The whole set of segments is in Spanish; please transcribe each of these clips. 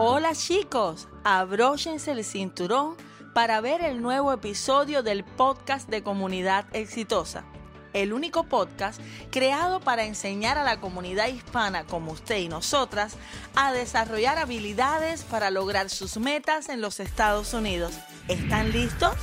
Hola chicos, abróchense el cinturón para ver el nuevo episodio del podcast de Comunidad Exitosa, el único podcast creado para enseñar a la comunidad hispana como usted y nosotras a desarrollar habilidades para lograr sus metas en los Estados Unidos. ¿Están listos?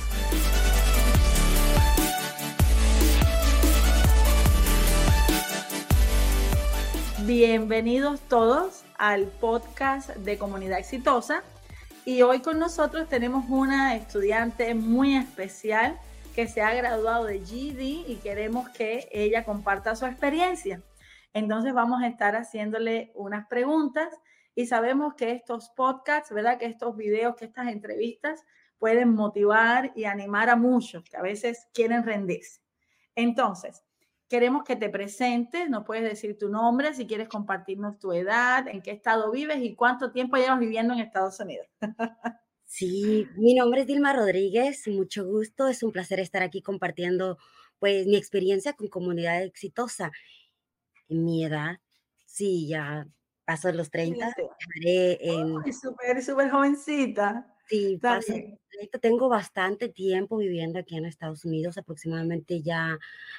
Bienvenidos todos al podcast de Comunidad Exitosa y hoy con nosotros tenemos una estudiante muy especial que se ha graduado de GED y queremos que ella comparta su experiencia. Entonces vamos a estar haciéndole unas preguntas y sabemos que estos podcasts, ¿verdad? Que estos videos, que estas entrevistas pueden motivar y animar a muchos que a veces quieren rendirse. Entonces, queremos que te presentes, nos puedes decir tu nombre, si quieres compartirnos tu edad, en qué estado vives y cuánto tiempo llevas viviendo en Estados Unidos. Sí, mi nombre es Dilma Rodríguez, mucho gusto, es un placer estar aquí compartiendo pues mi experiencia con Comunidad Exitosa. En mi edad, sí, ya paso los 30, estaré en, Súper jovencita. sí, Está paso bien. 30, tengo bastante tiempo viviendo aquí en Estados Unidos, aproximadamente ya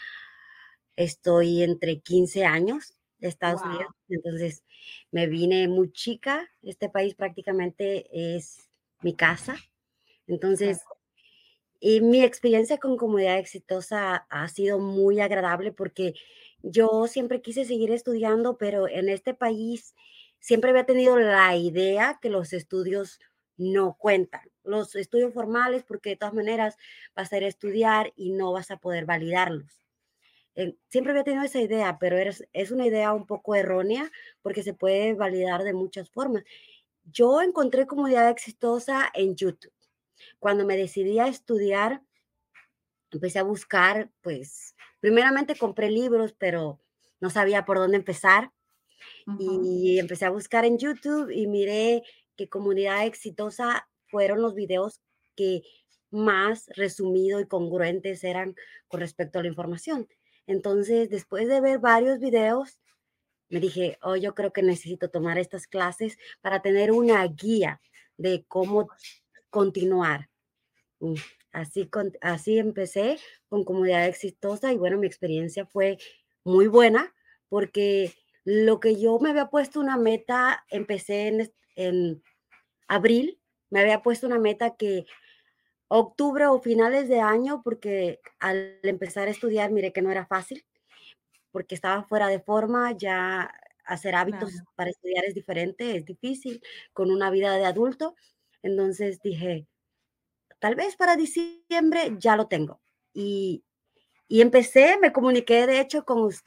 estoy entre 15 años de Estados Unidos, Wow. entonces me vine muy chica, este país prácticamente es mi casa, entonces y mi experiencia con Comunidad Exitosa ha sido muy agradable porque yo siempre quise seguir estudiando, pero en este país siempre había tenido la idea que los estudios no cuentan. Los estudios formales, porque de todas maneras vas a ir a estudiar y no vas a poder validarlos. Siempre había tenido esa idea, pero es una idea un poco errónea porque se puede validar de muchas formas. Yo encontré Comunidad Exitosa en YouTube. Cuando me decidí a estudiar, empecé a buscar, pues, primeramente compré libros, pero no sabía por dónde empezar. Uh-huh. Y empecé a buscar en YouTube y miré que Comunidad Exitosa fueron los videos que más resumido y congruentes eran con respecto a la información. Entonces, después de ver varios videos, me dije, oh, yo creo que necesito tomar estas clases para tener una guía de cómo continuar. Mm, así empecé con Comunidad Exitosa y bueno, mi experiencia fue muy buena porque lo que yo me había puesto una meta, empecé en abril, me había puesto una meta que octubre o finales de año, porque al empezar a estudiar miré que no era fácil, porque estaba fuera de forma, ya hacer hábitos Claro. para estudiar es diferente, es difícil con una vida de adulto. Entonces dije, tal vez para diciembre ya lo tengo. Y, y empecé, me comuniqué de hecho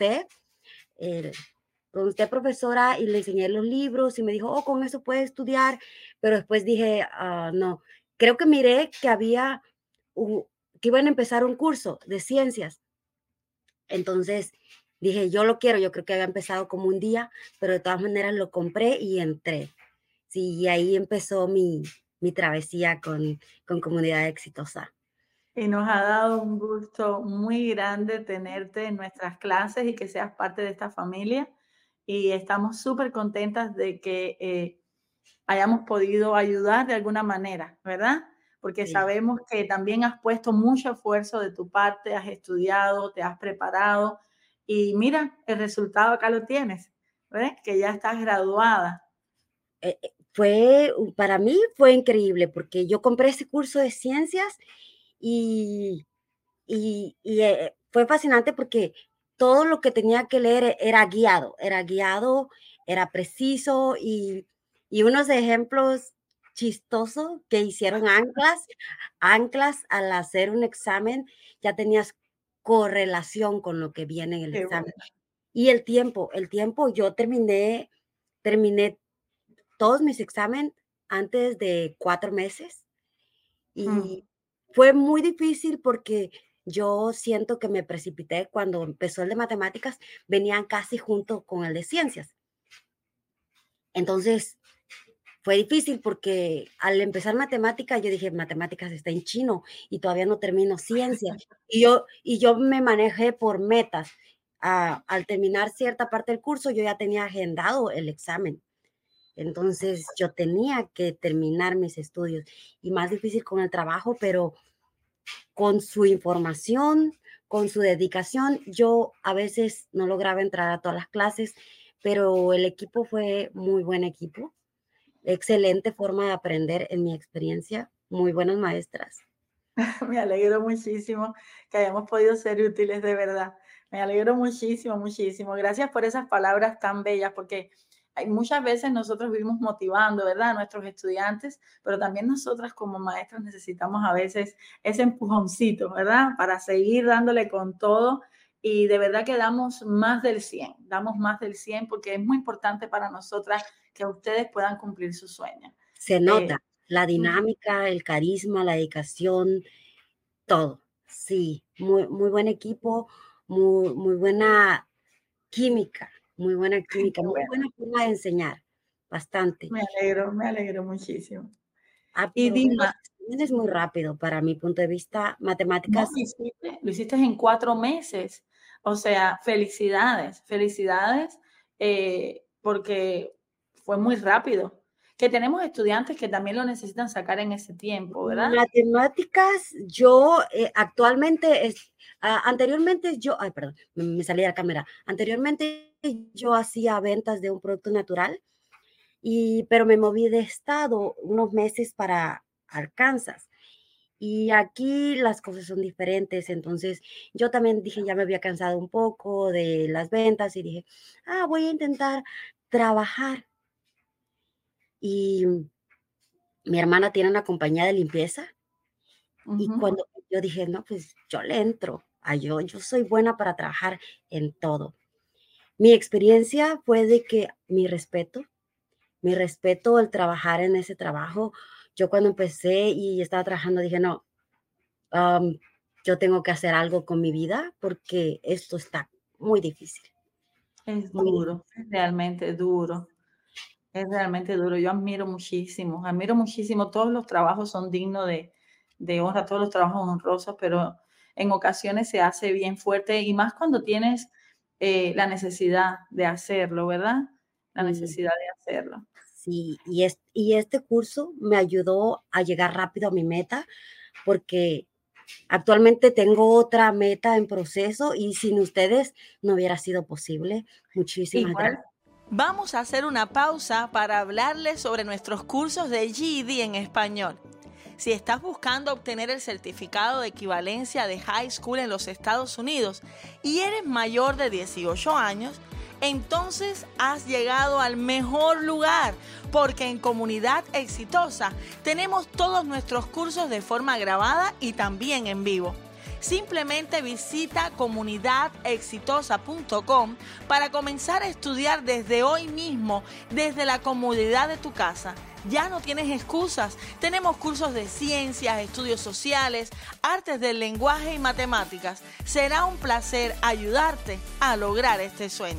eh, con usted profesora, y le enseñé los libros y me dijo, oh, con eso puede estudiar. Pero después dije, no, creo que miré que que iban a empezar un curso de ciencias. Entonces dije, yo lo quiero, yo creo que había empezado como un día, pero de todas maneras lo compré y entré. Sí, y ahí empezó mi travesía con Comunidad Exitosa. Y nos ha dado un gusto muy grande tenerte en nuestras clases y que seas parte de esta familia. Y estamos súper contentas de que hayamos podido ayudar de alguna manera, ¿verdad? Porque Sí. sabemos que también has puesto mucho esfuerzo de tu parte, has estudiado, te has preparado y mira, el resultado acá lo tienes, ¿ves? Que ya estás graduada. Para mí fue increíble porque yo compré ese curso de ciencias y, fue fascinante porque todo lo que tenía que leer era guiado, era preciso y unos ejemplos chistosos que hicieron anclas al hacer un examen, ya tenías correlación con lo que viene en el Qué examen. bueno. Y el tiempo, yo terminé todos mis exámenes antes de 4 meses, Mm. y fue muy difícil porque yo siento que me precipité cuando empezó el de matemáticas, venían casi junto con el de ciencias. Entonces, fue difícil porque al empezar matemáticas, yo dije: "Matemáticas está en chino y todavía no termino ciencias", y yo me manejé por metas. Al terminar cierta parte del curso, yo ya tenía agendado el examen. Entonces yo tenía que terminar mis estudios y más difícil con el trabajo, pero con su información, con su dedicación, yo a veces no lograba entrar a todas las clases, pero el equipo fue muy buen equipo, excelente forma de aprender en mi experiencia, muy buenas maestras. Me alegro muchísimo que hayamos podido ser útiles, de verdad. Me alegro muchísimo, muchísimo. Gracias por esas palabras tan bellas, porque hay muchas veces nosotros vivimos motivando, ¿verdad?, a nuestros estudiantes, pero también nosotras como maestras necesitamos a veces ese empujoncito, ¿verdad?, para seguir dándole con todo. Y de verdad que damos más del 100 porque es muy importante para nosotras que ustedes puedan cumplir sus sueños. Se Eh, nota la dinámica, el carisma, la dedicación, todo. Sí, muy buen equipo, muy buena química, muy bueno. buena forma de enseñar, bastante. Me alegro muchísimo. Y Aprender Dima, los exámenes muy rápido, para mi punto de vista, no, matemáticas, lo hiciste en 4 meses. O sea, felicidades, felicidades, porque fue muy rápido. Que tenemos estudiantes que también lo necesitan sacar en ese tiempo, ¿verdad? matemáticas, yo, actualmente anteriormente yo ay, perdón, me salí de la cámara. Anteriormente yo hacía ventas de un producto natural, pero me moví de estado unos meses para Arkansas. Y aquí las cosas son diferentes, entonces yo también dije, ya me había cansado un poco de las ventas y dije, voy a intentar trabajar. Y mi hermana tiene una compañía de limpieza y Ujú. cuando yo dije, no, pues yo le entro, yo soy buena para trabajar en todo. Mi experiencia fue de que mi respeto al trabajar en ese trabajo. Yo cuando empecé y estaba trabajando dije, no, Am, yo tengo que hacer algo con mi vida porque esto está muy difícil, Es muy duro, difícil. es realmente duro. Es realmente duro. Yo admiro muchísimo. Todos los trabajos son dignos de honra, todos los trabajos honrosos, pero en ocasiones se hace bien fuerte y más cuando tienes la necesidad de hacerlo, ¿verdad? La Sí, necesidad de hacerlo. sí, y este curso me ayudó a llegar rápido a mi meta, porque actualmente tengo otra meta en proceso y sin ustedes no hubiera sido posible. Muchísimas Igual, gracias. Vamos a hacer una pausa para hablarles sobre nuestros cursos de GED en español. Si estás buscando obtener el certificado de equivalencia de high school en los Estados Unidos y eres mayor de 18 años, entonces has llegado al mejor lugar, porque en Comunidad Exitosa tenemos todos nuestros cursos de forma grabada y también en vivo. Simplemente visita comunidadexitosa.com para comenzar a estudiar desde hoy mismo, desde la comodidad de tu casa. Ya no tienes excusas. Tenemos cursos de ciencias, estudios sociales, artes del lenguaje y matemáticas. Será un placer ayudarte a lograr este sueño.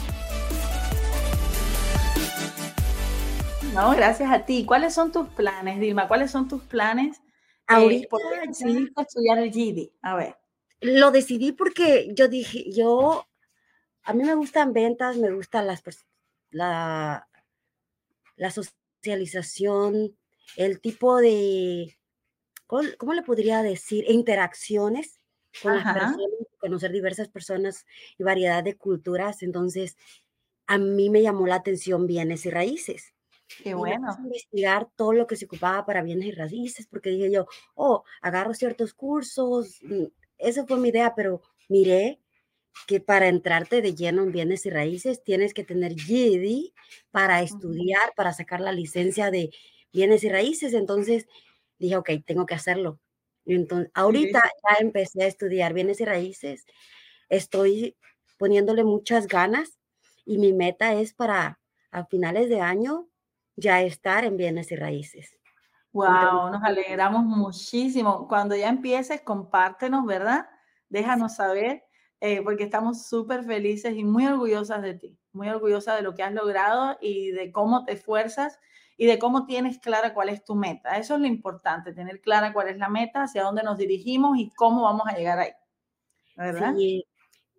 no, gracias a ti. ¿Cuáles son tus planes, Dilma? ¿Cuáles son tus planes? Ahorita ¿Por qué ya decidiste estudiar el GED? A ver. lo decidí porque yo dije, a mí me gustan ventas, me gustan la la socialización, el tipo de, ¿cómo le podría decir? Interacciones con las Ajá, personas, conocer diversas personas y variedad de culturas. Entonces, a mí me llamó la atención bienes y raíces. qué Y me puse a bueno. investigar todo lo que se ocupaba para bienes y raíces, porque dije yo, agarro ciertos cursos. Esa fue mi idea, pero miré que para entrarte de lleno en bienes y raíces tienes que tener GED para Ujú. estudiar, para sacar la licencia de bienes y raíces. Entonces dije, ok, tengo que hacerlo. Y entonces, Sí, ahorita sí. ya empecé a estudiar bienes y raíces. Estoy poniéndole muchas ganas y mi meta es para a finales de año ya estar en bienes y raíces. Entre Wow, muchas nos otras cosas. alegramos muchísimo. Cuando ya empieces, compártenos, ¿verdad? Déjanos saber, porque estamos súper felices y muy orgullosas de ti, muy orgullosas de lo que has logrado y de cómo te esfuerzas y de cómo tienes clara cuál es tu meta. Eso es lo importante, tener clara cuál es la meta, hacia dónde nos dirigimos y cómo vamos a llegar ahí, ¿verdad? Sí,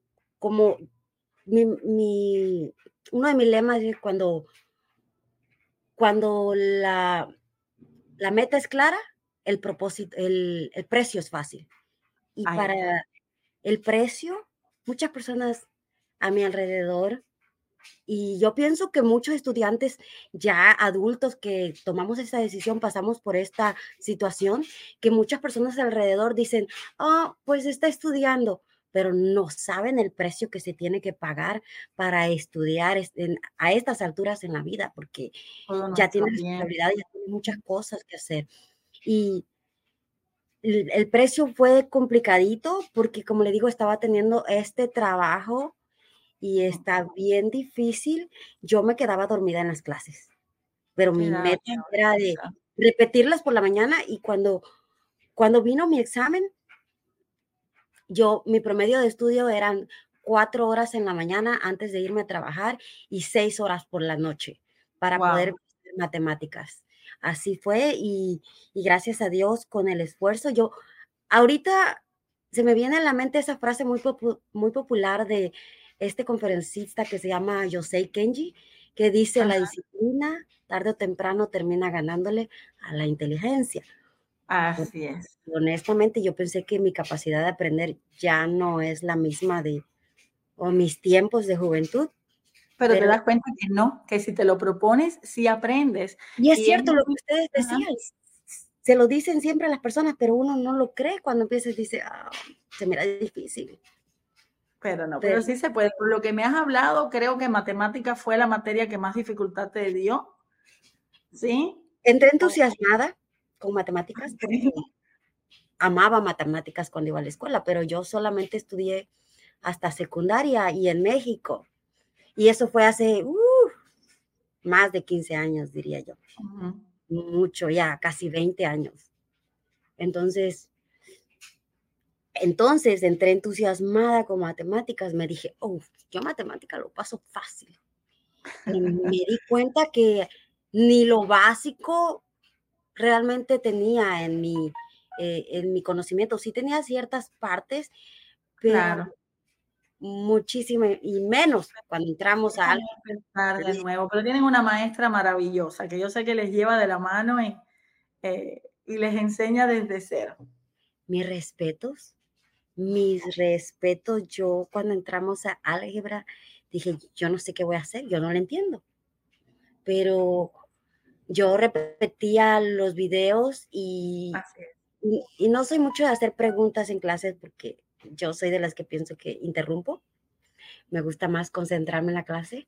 como mi uno de mis lemas es cuando cuando la meta es clara, el propósito, el precio es fácil. Y Ahí está. para el precio, muchas personas a mi alrededor, y yo pienso que muchos estudiantes ya adultos que tomamos esta decisión, pasamos por esta situación, que muchas personas alrededor dicen, pues está estudiando, pero no saben el precio que se tiene que pagar para estudiar a estas alturas en la vida, porque Todo ya nuestro tiene tiempo. responsabilidad, ya tiene muchas cosas que hacer. Y el precio fue complicadito porque, como le digo, estaba teniendo este trabajo y está bien difícil. Yo me quedaba dormida en las clases, pero mi Quedaba meta era de ahorita. repetirlas por la mañana y cuando vino mi examen, mi promedio de estudio eran 4 horas en la mañana antes de irme a trabajar y 6 horas por la noche para poder Wow. hacer matemáticas. Así fue y gracias a Dios con el esfuerzo, ahorita se me viene a la mente esa frase muy popular de este conferencista que se llama Yosei Kenji, que dice: "La disciplina, tarde o temprano, termina ganándole a la inteligencia". Porque, Así es. honestamente, yo pensé que mi capacidad de aprender ya no es la misma o mis tiempos de juventud, Pero te pero das cuenta que no, que si te lo propones, sí aprendes. y es Y es cierto lo que muy ustedes ajá. decían, se lo dicen siempre a las personas, pero uno no lo cree cuando empieza y dice: se me hará difícil". Pero no, pero Pero sí se puede. Por lo que me has hablado, creo que matemática fue la materia que más dificultad te dio, ¿sí? entré O entusiasmada con matemáticas porque okey. amaba matemáticas cuando iba a la escuela, pero yo solamente estudié hasta secundaria y en México. Y eso fue hace más de 15 años, diría yo. Ujú. Mucho, ya casi 20 años. Entonces entré entusiasmada con matemáticas. Me dije, yo matemática lo paso fácil. Y me di cuenta que ni lo básico realmente tenía en mi conocimiento. Sí tenía ciertas partes, pero Claro. muchísimo y menos cuando entramos a Déjame algo. pensar de nuevo, pero tienen una maestra maravillosa que yo sé que les lleva de la mano y les enseña desde cero. Mis respetos. Yo cuando entramos a álgebra dije, yo no sé qué voy a hacer, yo no lo entiendo, pero yo repetía los videos Así es. y no soy mucho de hacer preguntas en clases porque yo soy de las que pienso que interrumpo, me gusta más concentrarme en la clase,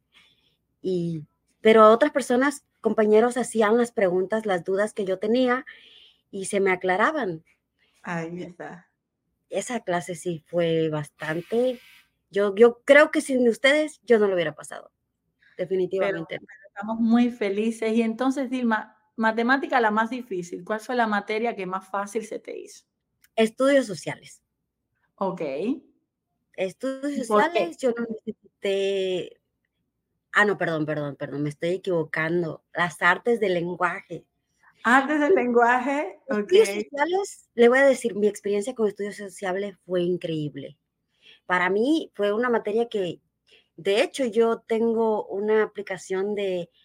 pero otras personas, compañeros, hacían las preguntas, las dudas que yo tenía y se me aclaraban. Ahí está. Esa clase sí fue bastante. Yo creo que sin ustedes yo no lo hubiera pasado, Pero definitivamente no. estamos muy felices. Y entonces, Dilma, matemática la más difícil, ¿cuál fue la materia que más fácil se te hizo? Estudios sociales. Okey, Estudios ¿y por qué? sociales, yo no necesité no, perdón, me estoy equivocando. Las artes del lenguaje. Artes del lenguaje, Estudios okey. sociales, le voy a decir, mi experiencia con estudios sociales fue increíble. Para mí fue una materia que, de hecho, yo tengo una aplicación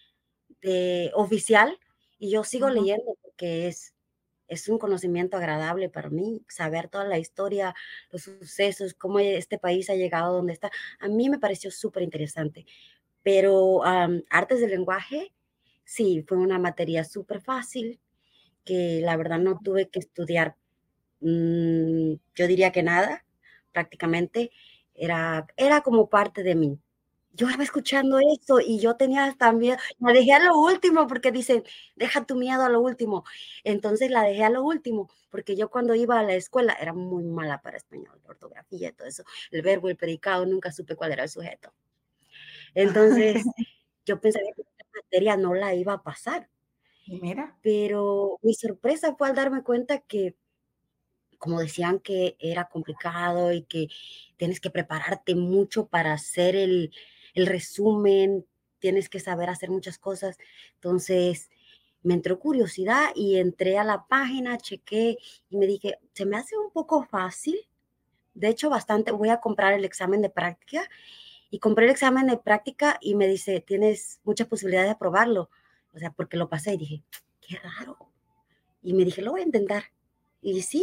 de oficial y yo sigo Ujú. leyendo porque es un conocimiento agradable para mí, saber toda la historia, los sucesos, cómo este país ha llegado donde está. A mí me pareció súper interesante, pero artes del lenguaje, sí, fue una materia súper fácil que la verdad no tuve que estudiar, yo diría que nada, prácticamente, era como parte de mí. Yo estaba escuchando eso y yo tenía también, la dejé a lo último porque dicen, deja tu miedo a lo último. Entonces la dejé a lo último porque yo cuando iba a la escuela era muy mala para español, ortografía y todo eso, el verbo, el predicado, nunca supe cuál era el sujeto. Entonces yo pensaba que esta materia no la iba a pasar, Y mira, pero mi sorpresa fue al darme cuenta que, como decían que era complicado y que tienes que prepararte mucho para hacer el resumen, tienes que saber hacer muchas cosas. Entonces, me entró curiosidad y entré a la página, chequé y me dije, se me hace un poco fácil. De hecho, bastante, voy a comprar el examen de práctica y compré el examen de práctica y me dice, tienes muchas posibilidades de aprobarlo. O sea, porque lo pasé y dije, qué raro. Y me dije, lo voy a intentar. Y sí,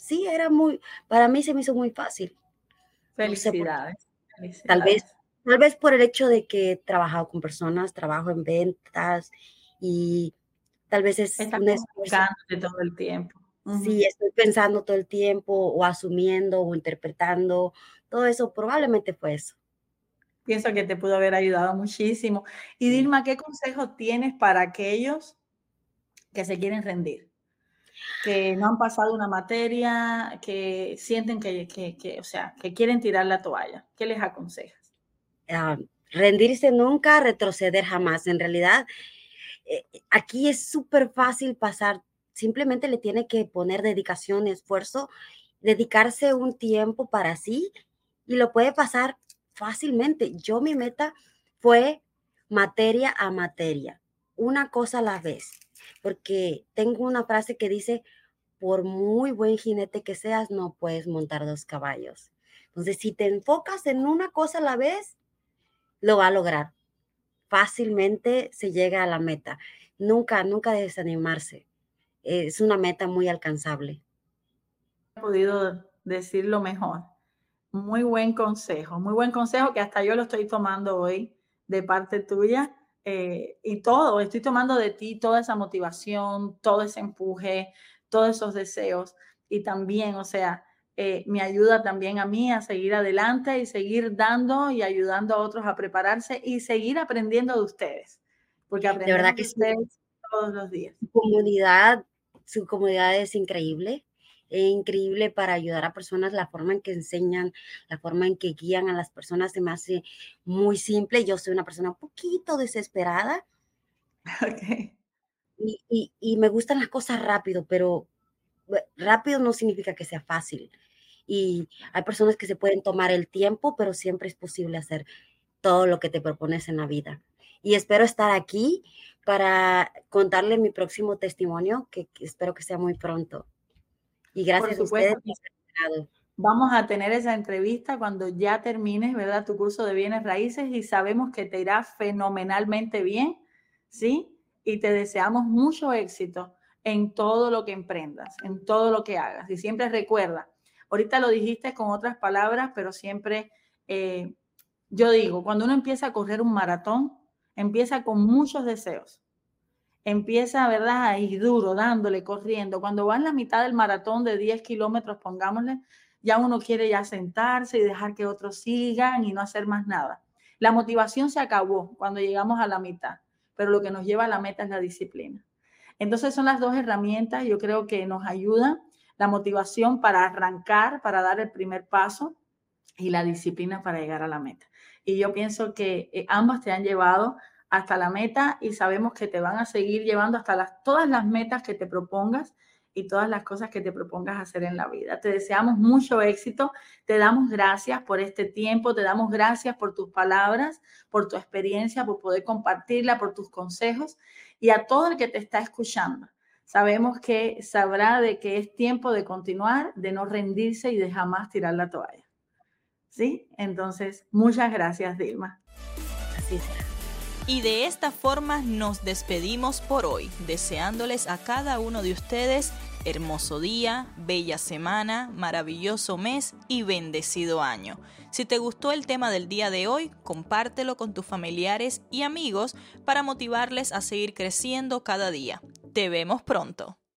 para mí se me hizo muy fácil. No sé por qué. Felicidades. Tal vez, Felicidades. tal vez por el hecho de que he trabajado con personas, trabajo en ventas y tal vez es Estás un esfuerzo. comunicándote todo el tiempo. Sí, estoy pensando todo el tiempo o asumiendo o interpretando, todo eso probablemente fue eso. Pienso que te pudo haber ayudado muchísimo. Y Sí. Dilma, ¿qué consejo tienes para aquellos que se quieren rendir? Que no han pasado una materia, que sienten o sea, que quieren tirar la toalla. ¿Qué les aconsejas? Rendirse nunca, retroceder jamás. En realidad, aquí es súper fácil pasar. Simplemente le tiene que poner dedicación, esfuerzo, dedicarse un tiempo para sí y lo puede pasar fácilmente. Mi meta fue materia a materia, una cosa a la vez, porque tengo una frase que dice, por muy buen jinete que seas, no puedes montar 2 caballos. Entonces, si te enfocas en una cosa a la vez, lo va a lograr. Fácilmente se llega a la meta. Nunca, nunca desanimarse. Es una meta muy alcanzable. He podido decirlo mejor. Muy buen muy buen consejo que hasta yo lo estoy tomando hoy de parte tuya. Y todo, estoy tomando de ti toda esa motivación, todo ese empuje, todos esos deseos. Y también, o sea, me ayuda también a mí a seguir adelante y seguir dando y ayudando a otros a prepararse y seguir aprendiendo de ustedes, porque De verdad aprendemos de que sí, ustedes todos los días. comunidad, su comunidad es increíble para ayudar a personas, la forma en que enseñan, la forma en que guían a las personas se me hace muy simple. Yo soy una persona un poquito desesperada Okay. y me gustan las cosas rápido, pero rápido no significa que sea fácil. Y hay personas que se pueden tomar el tiempo, pero siempre es posible hacer todo lo que te propones en la vida. Y espero estar aquí para contarle mi próximo testimonio, que espero que sea muy pronto. Y Por gracias a ustedes supuesto. por ser invitado. Vamos a tener esa entrevista cuando ya termines, ¿verdad? Tu curso de bienes raíces y sabemos que te irá fenomenalmente bien, ¿sí? Y te deseamos mucho éxito en todo lo que emprendas, en todo lo que hagas. Y siempre recuerda, ahorita lo dijiste con otras palabras, pero siempre yo digo, cuando uno empieza a correr un maratón, empieza con muchos deseos. Empieza, ¿verdad? Ahí duro, dándole, corriendo. Cuando va en la mitad del maratón de 10 kilómetros, pongámosle, ya uno quiere ya sentarse y dejar que otros sigan y no hacer más nada. La motivación se acabó cuando llegamos a la mitad, pero lo que nos lleva a la meta es la disciplina. Entonces son las dos herramientas, yo creo que nos ayudan, la motivación para arrancar, para dar el primer paso y la disciplina para llegar a la meta. Y yo pienso que ambas te han llevado hasta la meta y sabemos que te van a seguir llevando hasta todas las metas que te propongas y todas las cosas que te propongas hacer en la vida. Te deseamos mucho éxito, te damos gracias por este tiempo, te damos gracias por tus palabras, por tu experiencia, por poder compartirla, por tus consejos y a todo el que te está escuchando. Sabemos que sabrá de que es tiempo de continuar, de no rendirse y de jamás tirar la toalla. ¿Sí? Entonces, muchas gracias, Dilma. Así será. Y de esta forma nos despedimos por hoy, deseándoles a cada uno de ustedes hermoso día, bella semana, maravilloso mes y bendecido año. Si te gustó el tema del día de hoy, compártelo con tus familiares y amigos para motivarles a seguir creciendo cada día. Te vemos pronto.